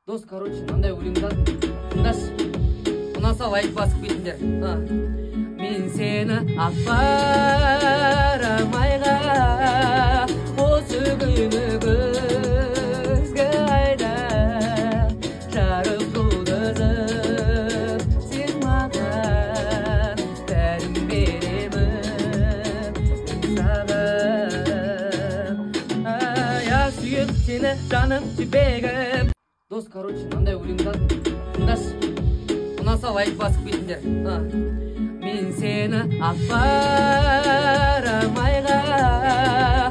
Дос, короче, мындай өлең жаздым. Тыңдашы. Ұнаса лайк басып кетіңдер. Мен сені алып барам айға, осы күні күзгі айда, жарық жұлдызым сен маған, бәрін беремін саған. Аяқ сүйіп сені жаным жібегім. Дос, короче, мындай өлең жаздым. Тыңдашы. Ұнаса лайк басып кетіңдер. Мен сені алып барам айға,